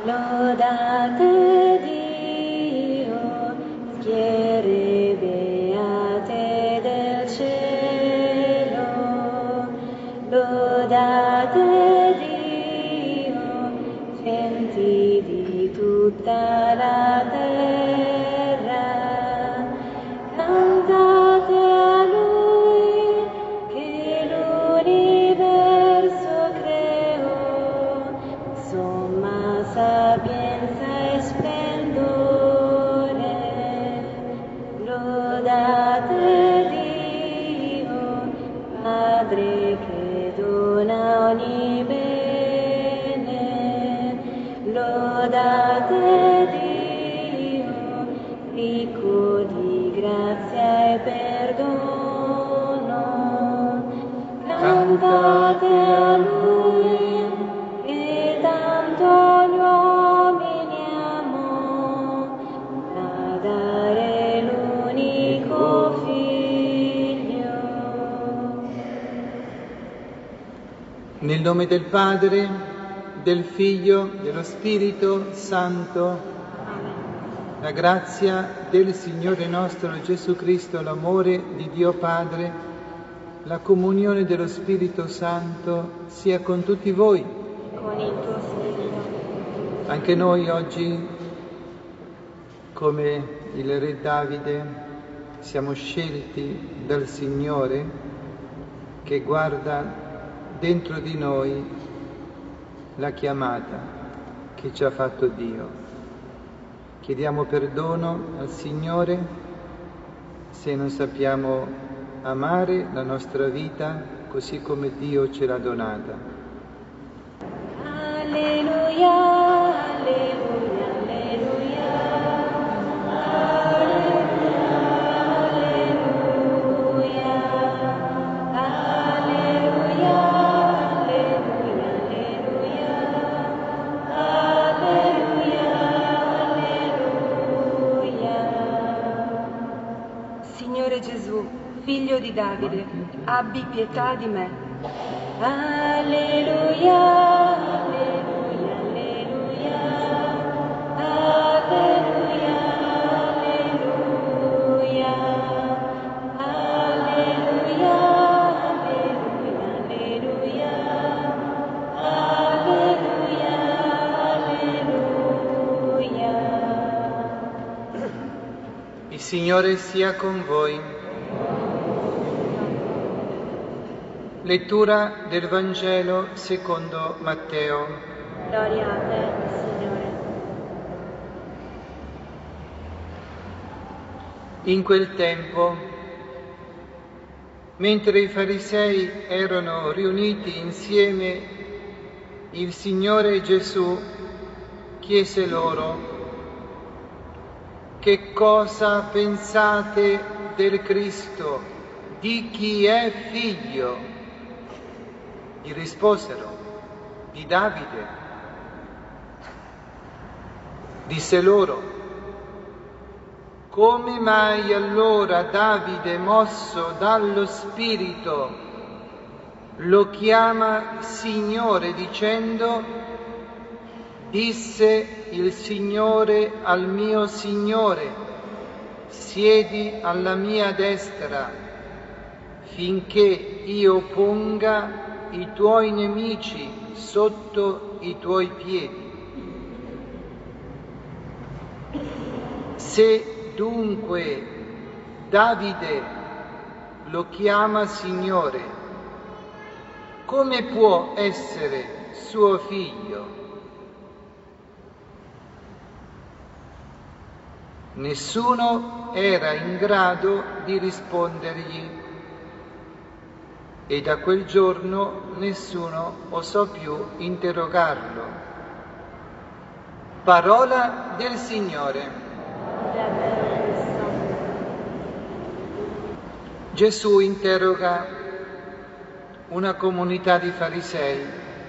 Lodate Dio, schiere beate del cielo. Lodate Dio, genti di tutta la terra. Cantate a Lui che l'universo creò, somma sapienza e splendore. Lodate Dio, Padre che dona ogni bene. Lodate Dio, ricco di grazia e perdono. Cantate a Lui che tanto gli uomini amò, da dare l'unico Figlio. Nel nome del Padre, del Figlio, dello Spirito Santo. La grazia del Signore nostro Gesù Cristo, l'amore di Dio Padre, la comunione dello Spirito Santo sia con tutti voi. Con il tuo Spirito. Anche noi oggi, come il Re Davide, siamo scelti dal Signore che guarda dentro di noi la chiamata che ci ha fatto Dio. Chiediamo perdono al Signore se non sappiamo amare la nostra vita così come Dio ce l'ha donata. Alleluia, alleluia, alleluia. Alleluia, alleluia, alleluia, alleluia. Alleluia, alleluia. Signore Gesù, Figlio di Davide, abbi pietà di me. Alleluia, alleluia, alleluia. Alleluia, alleluia. Alleluia, alleluia, alleluia. Alleluia, alleluia. Il Signore sia con voi. Lettura del Vangelo secondo Matteo. Gloria a te, Signore. In quel tempo, mentre i farisei erano riuniti insieme, il Signore Gesù chiese loro: che cosa pensate del Cristo? Di chi è figlio? Gli risposero: di Davide. Disse loro: come mai allora Davide, mosso dallo Spirito, lo chiama Signore dicendo: disse il Signore al mio Signore, siedi alla mia destra, finché io ponga i tuoi nemici sotto i tuoi piedi. Se dunque Davide lo chiama Signore, come può essere suo figlio? Nessuno era in grado di rispondergli e da quel giorno nessuno osò più interrogarlo. Parola del Signore. Gesù interroga una comunità di farisei.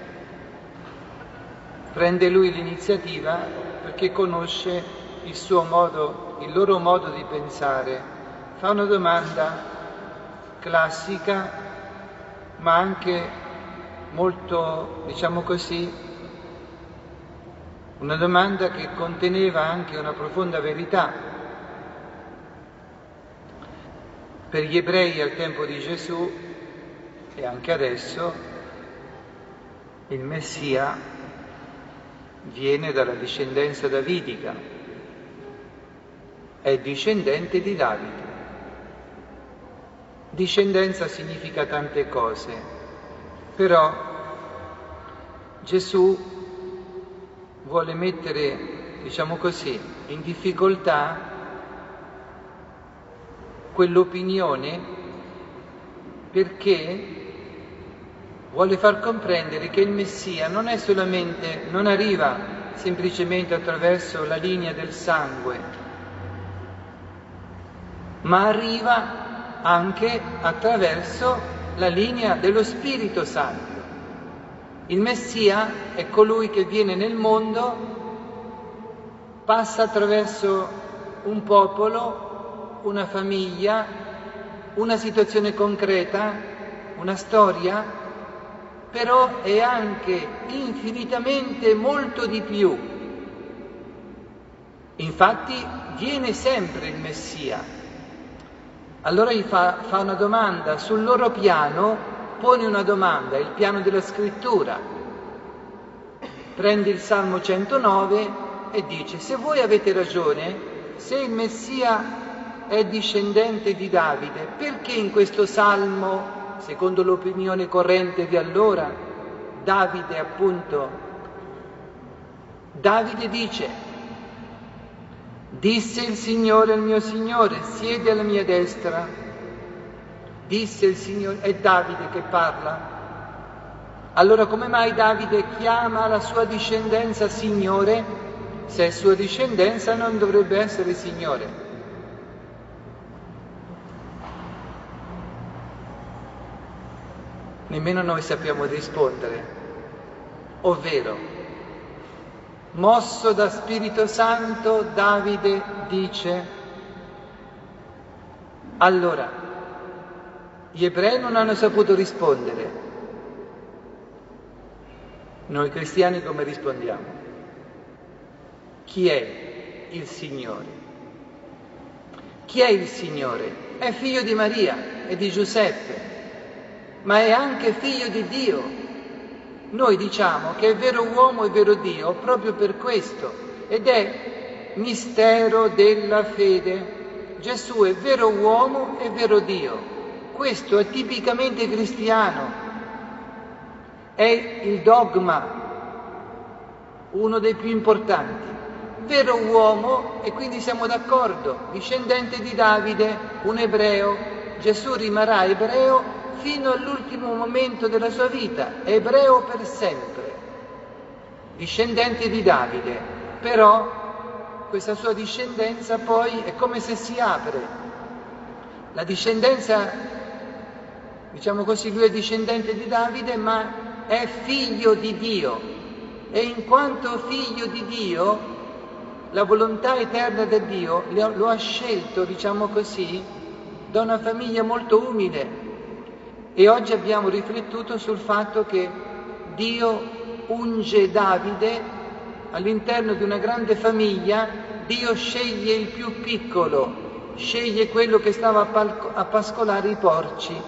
Prende lui l'iniziativa perché conosce il loro modo di pensare. Fa una domanda classica, ma anche molto, diciamo così, Una domanda che conteneva anche una profonda verità. Per gli ebrei al tempo di Gesù e anche adesso il Messia viene dalla discendenza davidica, è discendente di Davide. Discendenza significa tante cose, però Gesù vuole mettere, diciamo così, in difficoltà quell'opinione, perché vuole far comprendere che il Messia non è solamente, non arriva semplicemente attraverso la linea del sangue, ma arriva anche attraverso la linea dello Spirito Santo. Il Messia è colui che viene nel mondo, passa attraverso un popolo, una famiglia, una situazione concreta, una storia, però è anche infinitamente molto di più. Infatti viene sempre il Messia. Allora gli fa una domanda sul loro piano. Pone una domanda, il piano della scrittura. Prende il Salmo 109 e dice: se voi avete ragione, se il Messia è discendente di Davide, perché in questo Salmo, secondo l'opinione corrente di allora, Davide dice: disse il Signore al mio Signore, siedi alla mia destra. Disse il Signore, è Davide che parla. Allora come mai Davide chiama la sua discendenza Signore? Se è sua discendenza non dovrebbe essere Signore. Nemmeno noi sappiamo rispondere. Ovvero, mosso da Spirito Santo, Davide dice: allora, gli ebrei non hanno saputo rispondere. Noi cristiani come rispondiamo? Chi è il Signore? Chi è il Signore? È figlio di Maria e di Giuseppe, ma è anche figlio di Dio. Noi diciamo che è vero uomo e vero Dio proprio per questo, ed è mistero della fede. Gesù è vero uomo e vero Dio. Questo è tipicamente cristiano, è il dogma, uno dei più importanti. Vero uomo, e quindi siamo d'accordo, discendente di Davide, un ebreo. Gesù rimarrà ebreo fino all'ultimo momento della sua vita, è ebreo per sempre, discendente di Davide. Però questa sua discendenza poi è come se si apre. La discendenza, diciamo così, lui è discendente di Davide, ma è figlio di Dio. E in quanto figlio di Dio, la volontà eterna di Dio lo ha scelto, diciamo così, da una famiglia molto umile. E oggi abbiamo riflettuto sul fatto che Dio unge Davide all'interno di una grande famiglia. Dio sceglie il più piccolo, sceglie quello che stava a pascolare i porci.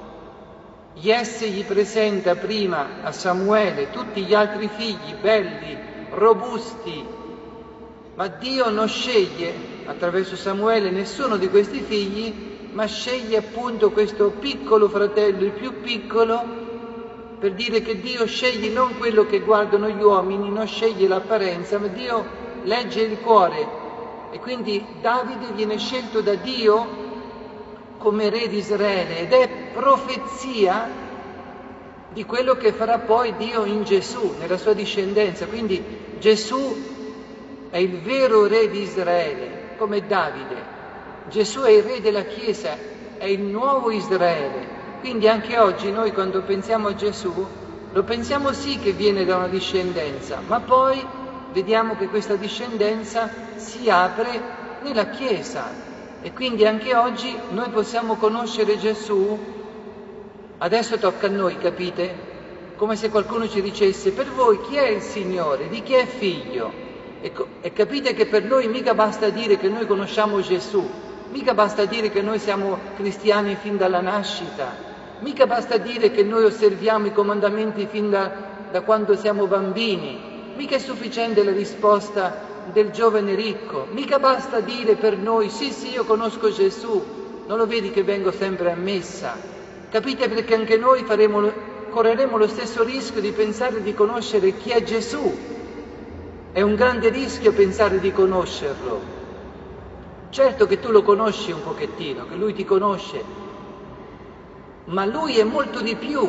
Jesse gli presenta prima a Samuele tutti gli altri figli belli, robusti, ma Dio non sceglie attraverso Samuele nessuno di questi figli, ma sceglie appunto questo piccolo fratello, il più piccolo, per dire che Dio sceglie non quello che guardano gli uomini, non sceglie l'apparenza, ma Dio legge il cuore. E quindi Davide viene scelto da Dio come re di Israele, ed è profezia di quello che farà poi Dio in Gesù, nella sua discendenza. Quindi Gesù è il vero re di Israele, come Davide. Gesù è il re della Chiesa, è il nuovo Israele. Quindi anche oggi noi quando pensiamo a Gesù, lo pensiamo sì che viene da una discendenza, ma poi vediamo che questa discendenza si apre nella Chiesa. E quindi anche oggi noi possiamo conoscere Gesù. Adesso tocca a noi, capite? come se qualcuno ci dicesse: per voi chi è il Signore? Di chi è figlio? E capite che per noi mica basta dire che noi conosciamo Gesù, mica basta dire che noi siamo cristiani fin dalla nascita, mica basta dire che noi osserviamo i comandamenti fin da quando siamo bambini, mica è sufficiente la risposta del giovane ricco, mica basta dire per noi: sì, io conosco Gesù, non lo vedi che vengo sempre a messa? Capite? Perché anche noi correremo lo stesso rischio di pensare di conoscere chi è Gesù. È un grande rischio pensare di conoscerlo. Certo che tu lo conosci un pochettino, che lui ti conosce, ma lui è molto di più.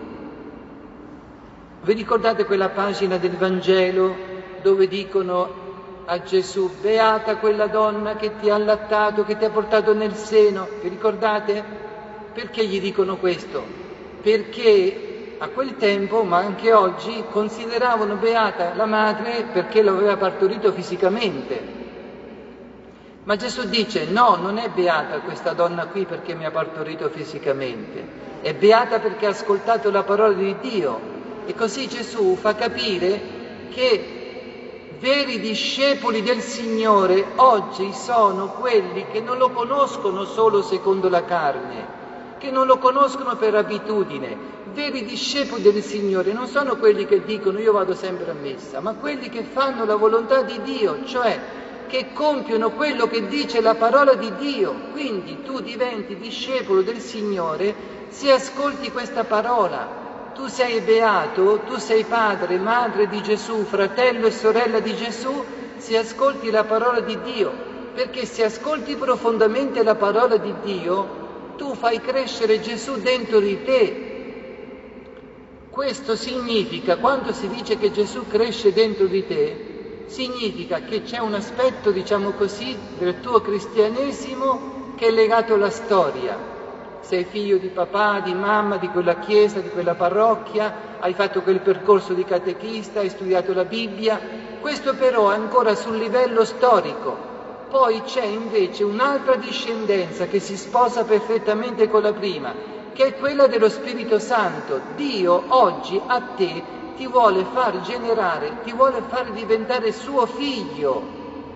Vi ricordate quella pagina del Vangelo dove dicono a Gesù: beata quella donna che ti ha allattato, che ti ha portato nel seno? Vi ricordate? Perché gli dicono questo? Perché a quel tempo, ma anche oggi, consideravano beata la madre perché lo aveva partorito fisicamente. Ma Gesù dice: no, non è beata questa donna qui perché mi ha partorito fisicamente, è beata perché ha ascoltato la parola di Dio. E così Gesù fa capire che veri discepoli del Signore oggi sono quelli che non lo conoscono solo secondo la carne, che non lo conoscono per abitudine. Veri discepoli del Signore non sono quelli che dicono: io vado sempre a messa, ma quelli che fanno la volontà di Dio, cioè che compiono quello che dice la parola di Dio. Quindi tu diventi discepolo del Signore se ascolti questa parola. Tu sei beato, tu sei padre, madre di Gesù, fratello e sorella di Gesù, se ascolti la parola di Dio, perché se ascolti profondamente la parola di Dio, tu fai crescere Gesù dentro di te. Questo significa, quando si dice che Gesù cresce dentro di te, significa che c'è un aspetto, diciamo così, del tuo cristianesimo che è legato alla storia. Sei figlio di papà, di mamma, di quella chiesa, di quella parrocchia, hai fatto quel percorso di catechista, hai studiato la Bibbia. Questo però è ancora sul livello storico. Poi c'è invece un'altra discendenza che si sposa perfettamente con la prima, che è quella dello Spirito Santo. Dio oggi a te ti vuole far generare, ti vuole far diventare suo figlio.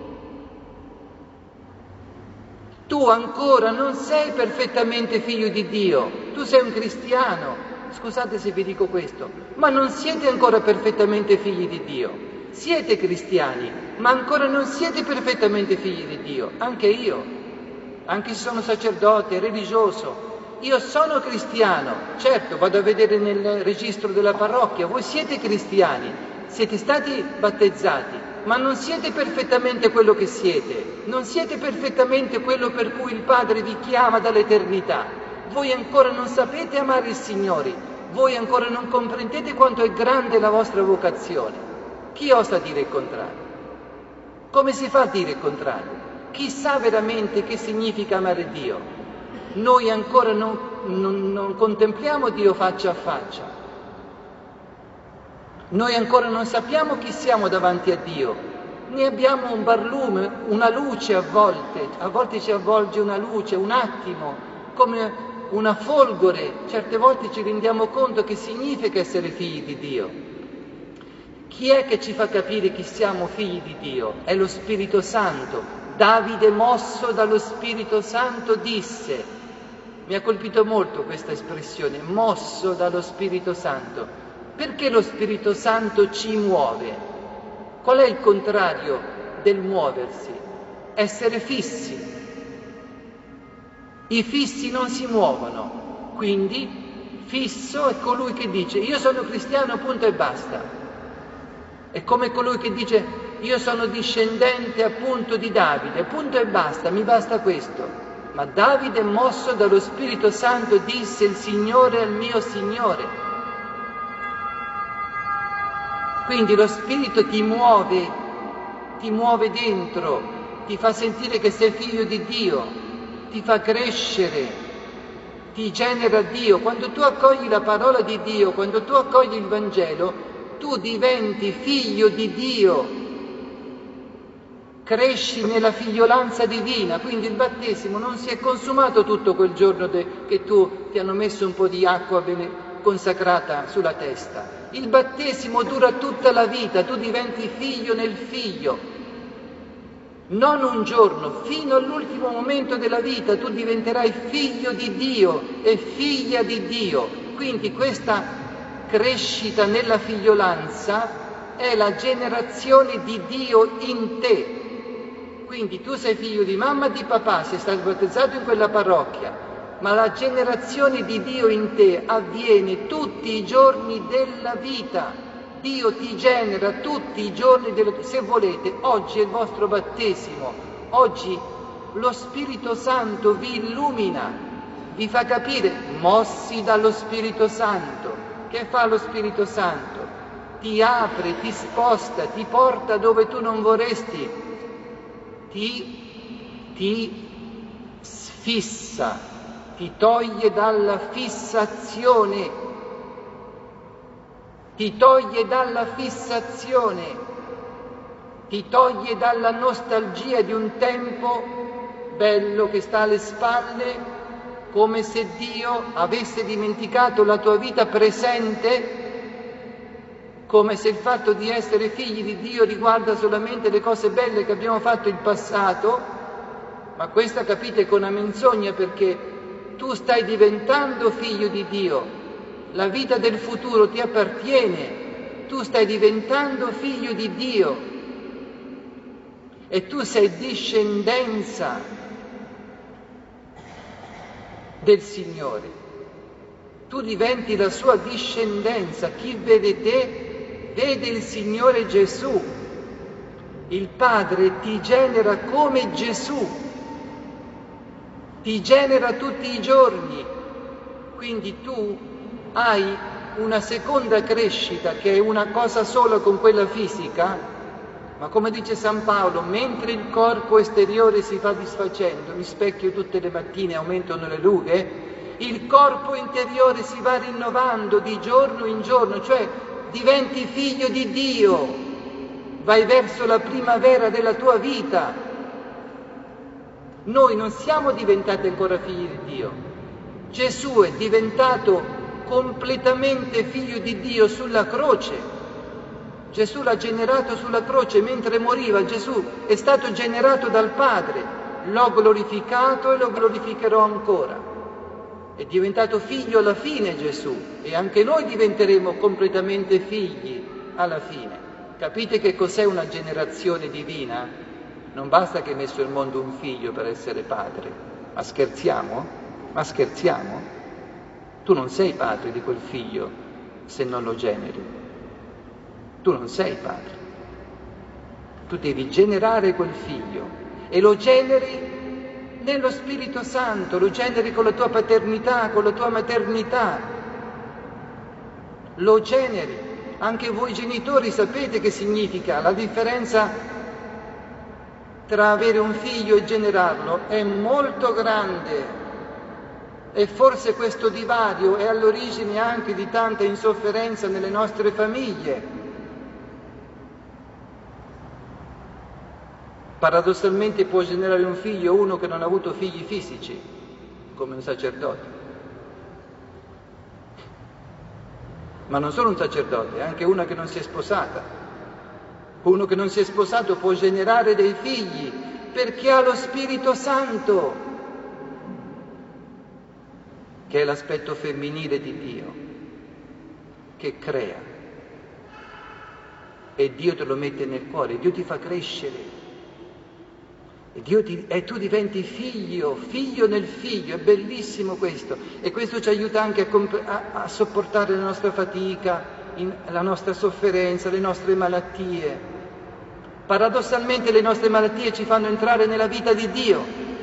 Tu ancora non sei perfettamente figlio di Dio, tu sei un cristiano, scusate se vi dico questo, ma non siete ancora perfettamente figli di Dio. Siete cristiani, ma ancora non siete perfettamente figli di Dio. Anche io, anche se sono sacerdote, religioso, io sono cristiano. Certo, vado a vedere nel registro della parrocchia, voi siete cristiani, siete stati battezzati, ma non siete perfettamente quello che siete, non siete perfettamente quello per cui il Padre vi chiama dall'eternità. Voi ancora non sapete amare il Signore, voi ancora non comprendete quanto è grande la vostra vocazione. Chi osa dire il contrario? Come si fa a dire il contrario? Chi sa veramente che significa amare Dio? Noi ancora non contempliamo Dio faccia a faccia. Noi ancora non sappiamo chi siamo davanti a Dio, ne abbiamo un barlume, una luce a volte ci avvolge una luce, un attimo, come una folgore, certe volte ci rendiamo conto che significa essere figli di Dio. Chi è che ci fa capire chi siamo figli di Dio? È lo Spirito Santo. Davide, mosso dallo Spirito Santo, disse, mi ha colpito molto questa espressione, mosso dallo Spirito Santo. Perché lo Spirito Santo ci muove? Qual è il contrario del muoversi? Essere fissi. I fissi non si muovono, quindi fisso è colui che dice io sono cristiano, punto e basta. È come colui che dice io sono discendente appunto di Davide, punto e basta, mi basta questo. Ma Davide, mosso dallo Spirito Santo, disse il Signore al mio Signore. Quindi lo Spirito ti muove dentro, ti fa sentire che sei figlio di Dio, ti fa crescere, ti genera Dio. Quando tu accogli la parola di Dio, quando tu accogli il Vangelo, tu diventi figlio di Dio, cresci nella figliolanza divina. Quindi il battesimo non si è consumato tutto quel giorno che tu ti hanno messo un po' di acqua consacrata sulla testa. Il battesimo dura tutta la vita, tu diventi figlio nel figlio. Non un giorno, fino all'ultimo momento della vita tu diventerai figlio di Dio e figlia di Dio. Quindi questa crescita nella figliolanza è la generazione di Dio in te. Quindi tu sei figlio di mamma e di papà, sei stato battezzato in quella parrocchia, ma la generazione di Dio in te avviene tutti i giorni della vita. Dio ti genera tutti i giorni della vita. Se volete, oggi è il vostro battesimo, oggi lo Spirito Santo vi illumina, vi fa capire, mossi dallo Spirito Santo. Che fa lo Spirito Santo? Ti apre, ti sposta, ti porta dove tu non vorresti, ti fissa, ti toglie dalla fissazione, ti toglie dalla nostalgia di un tempo bello che sta alle spalle, come se Dio avesse dimenticato la tua vita presente, come se il fatto di essere figli di Dio riguarda solamente le cose belle che abbiamo fatto in passato, ma questa, capite, è una menzogna, perché tu stai diventando figlio di Dio, la vita del futuro ti appartiene, tu stai diventando figlio di Dio e tu sei discendenza del Signore, tu diventi la sua discendenza. Chi vede te vede il Signore Gesù. Il Padre ti genera come Gesù, ti genera tutti i giorni, quindi tu hai una seconda crescita che è una cosa sola con quella fisica, ma come dice San Paolo, mentre il corpo esteriore si va disfacendo, mi specchio tutte le mattine, aumentano le rughe, il corpo interiore si va rinnovando di giorno in giorno, cioè diventi figlio di Dio, vai verso la primavera della tua vita. Noi non siamo diventati ancora figli di Dio. Gesù è diventato completamente figlio di Dio sulla croce. Gesù l'ha generato sulla croce, mentre moriva Gesù è stato generato dal Padre, l'ho glorificato e lo glorificherò ancora. È diventato figlio alla fine Gesù, e anche noi diventeremo completamente figli alla fine. Capite che cos'è una generazione divina? Non basta che hai messo al mondo un figlio per essere padre. Ma scherziamo? Ma scherziamo? Tu non sei padre di quel figlio se non lo generi. Tu non sei padre. Tu devi generare quel figlio e lo generi nello Spirito Santo, lo generi con la tua paternità, con la tua maternità. Lo generi. Anche voi genitori sapete che significa. La differenza tra avere un figlio e generarlo è molto grande, e forse questo divario è all'origine anche di tanta insofferenza nelle nostre famiglie. Paradossalmente può generare un figlio uno che non ha avuto figli fisici, come un sacerdote. Ma non solo un sacerdote, anche una che non si è sposata. Uno che non si è sposato può generare dei figli perché ha lo Spirito Santo, che è l'aspetto femminile di Dio, che crea. E Dio te lo mette nel cuore, Dio ti fa crescere. E tu diventi figlio nel figlio, è bellissimo questo, e questo ci aiuta anche a sopportare la nostra fatica, la nostra sofferenza, le nostre malattie. Paradossalmente le nostre malattie ci fanno entrare nella vita di Dio,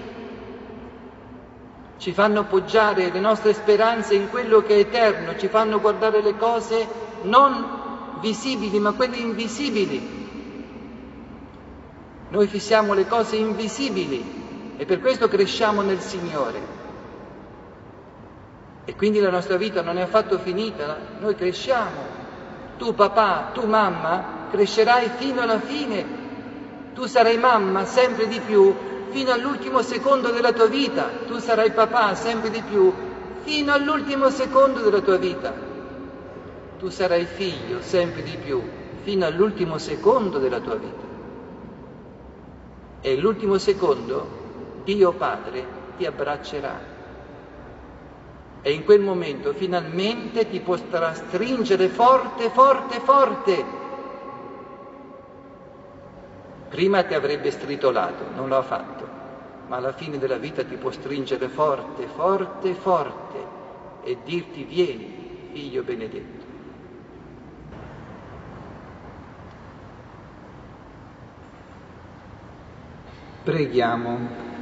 ci fanno poggiare le nostre speranze in quello che è eterno, ci fanno guardare le cose non visibili ma quelle invisibili. Noi fissiamo le cose invisibili e per questo cresciamo nel Signore. E quindi la nostra vita non è affatto finita, noi cresciamo. Tu papà, tu mamma, crescerai fino alla fine. Tu sarai mamma sempre di più fino all'ultimo secondo della tua vita. Tu sarai papà sempre di più fino all'ultimo secondo della tua vita. tu sarai figlio sempre di più, fino all'ultimo secondo della tua vita. E l'ultimo secondo Dio Padre ti abbraccerà. E in quel momento finalmente ti potrà stringere forte, forte, forte. Prima ti avrebbe stritolato, non lo ha fatto, ma alla fine della vita ti può stringere forte, forte, forte e dirti: vieni, figlio benedetto. Preghiamo.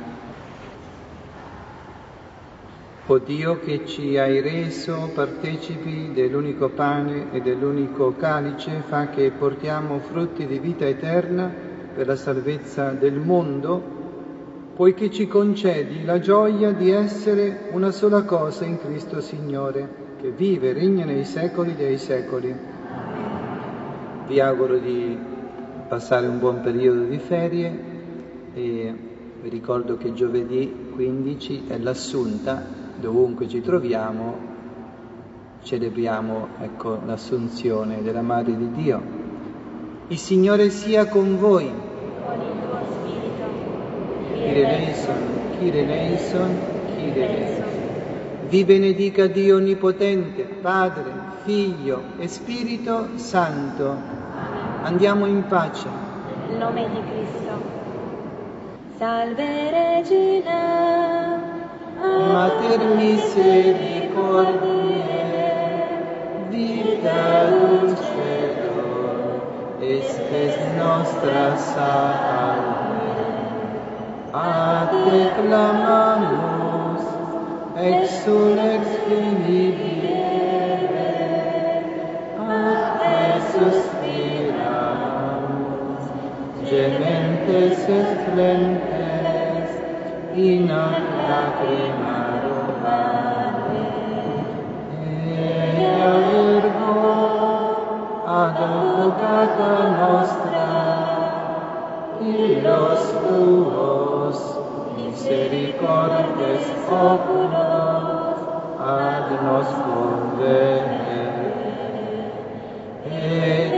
O Dio, che ci hai reso partecipi dell'unico pane e dell'unico calice, fa che portiamo frutti di vita eterna per la salvezza del mondo, poiché ci concedi la gioia di essere una sola cosa in Cristo Signore, che vive e regna nei secoli dei secoli. Vi auguro di passare un buon periodo di ferie e vi ricordo che giovedì 15 è l'Assunta. Dovunque ci troviamo, celebriamo, l'Assunzione della Madre di Dio. Il Signore sia con voi. Con il tuo spirito. Kyrie eleison. Vi benedica Dio Onnipotente, Padre, Figlio e Spirito Santo. Andiamo in pace. Nel nome di Cristo. Salve Regina, Mater misericordiae, vita dulcedo, estes nostra salve. A te clamamus, exulex finibile, a te suspiramus, gementes et flentes, in ac lacrimarum vade. Ea ergo advocata nostra, illos tuos misericordes oculos ad nos convene.